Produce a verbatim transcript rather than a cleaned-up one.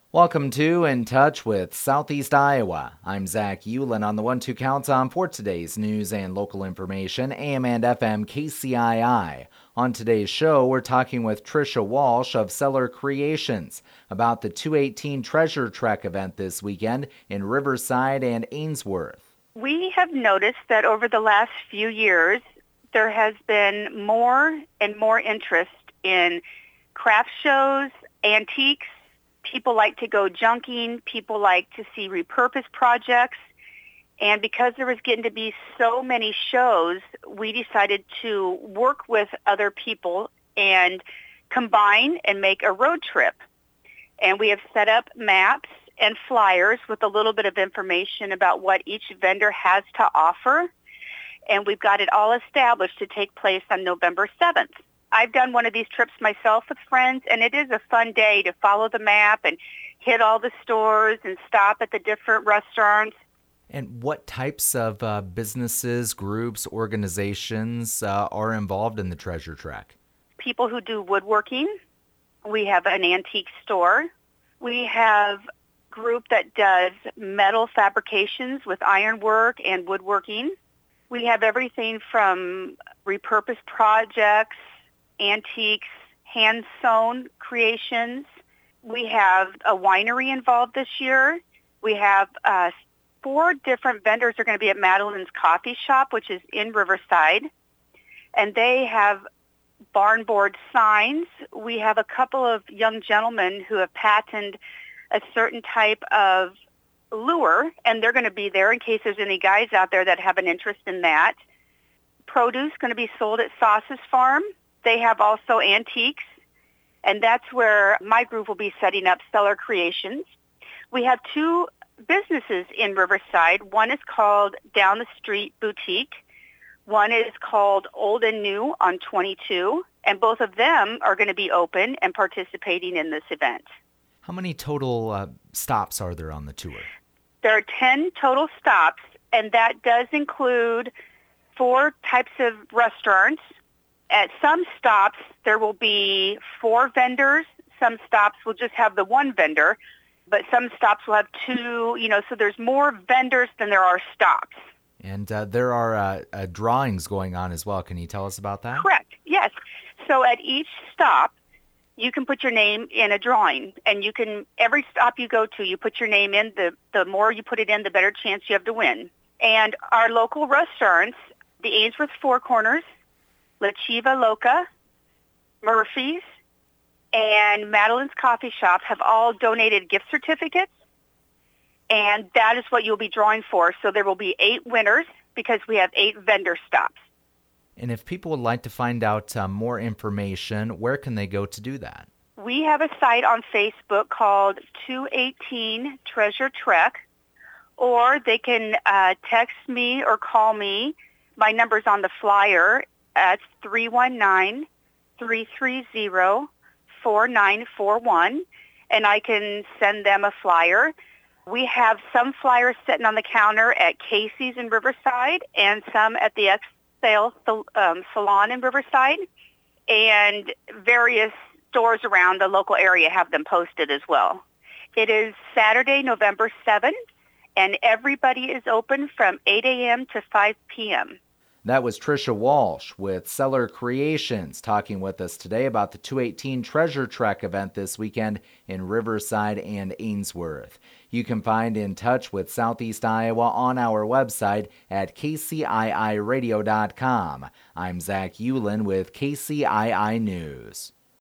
Welcome to In Touch with Southeast Iowa. I'm Zach Eulen on the one two countdown for today's news and local information, A M and F M K C I I. On today's show, we're talking with Tricia Walsh of Seller Creations about the two eighteen Treasure Trek event this weekend in Riverside and Ainsworth. We have noticed that over the last few years, there has been more and more interest in craft shows, antiques. People like to go junking. People like to see repurposed projects. And because there was getting to be so many shows, we decided to work with other people and combine and make a road trip. And we have set up maps and flyers with a little bit of information about what each vendor has to offer. And we've got it all established to take place on November seventh. I've done one of these trips myself with friends, and it is a fun day to follow the map and hit all the stores and stop at the different restaurants. And what types of uh, businesses, groups, organizations uh, are involved in the Treasure Trek? People who do woodworking. We have an antique store. We have a group that does metal fabrications with ironwork and woodworking. We have everything from repurposed projects, antiques, hand-sewn creations. We have a winery involved this year. We have uh, four different vendors are going to be at Madeline's Coffee Shop, which is in Riverside, and they have barn board signs. We have a couple of young gentlemen who have patented a certain type of lure, and they're going to be there in case there's any guys out there that have an interest in that. Produce going to be sold at Sauce's Farm. They have also antiques, and that's where my group will be setting up Seller Creations. We have two businesses in Riverside. One is called Down the Street Boutique. One is called Old and New on twenty-two, and both of them are going to be open and participating in this event. How many total uh, stops are there on the tour? There are ten total stops, and that does include four types of restaurants. At some stops, there will be four vendors. Some stops will just have the one vendor, but some stops will have two, you know, so there's more vendors than there are stops. And uh, there are uh, uh, drawings going on as well. Can you tell us about that? Correct, yes. So at each stop, you can put your name in a drawing, and you can, every stop you go to, you put your name in. The, the more you put it in, the better chance you have to win. And our local restaurants, the Ainsworth Four Corners, La Chiva Loca, Murphy's, and Madeline's Coffee Shop have all donated gift certificates, and that is what you'll be drawing for. So there will be eight winners because we have eight vendor stops. And if people would like to find out uh, more information, where can they go to do that? We have a site on Facebook called two eighteen Treasure Trek, or they can uh, text me or call me. My number's on the flyer. That's three one nine, three three zero, four nine four one, and I can send them a flyer. We have some flyers sitting on the counter at Casey's in Riverside and some at the X-Sale um, Salon in Riverside, and various stores around the local area have them posted as well. It is Saturday, November seventh, and everybody is open from eight a.m. to five p.m. That was Tricia Walsh with Seller Creations talking with us today about the two eighteen Treasure Trek event this weekend in Riverside and Ainsworth. You can find In Touch with Southeast Iowa on our website at k c i i radio dot com. I'm Zach Eulen with K C I I News.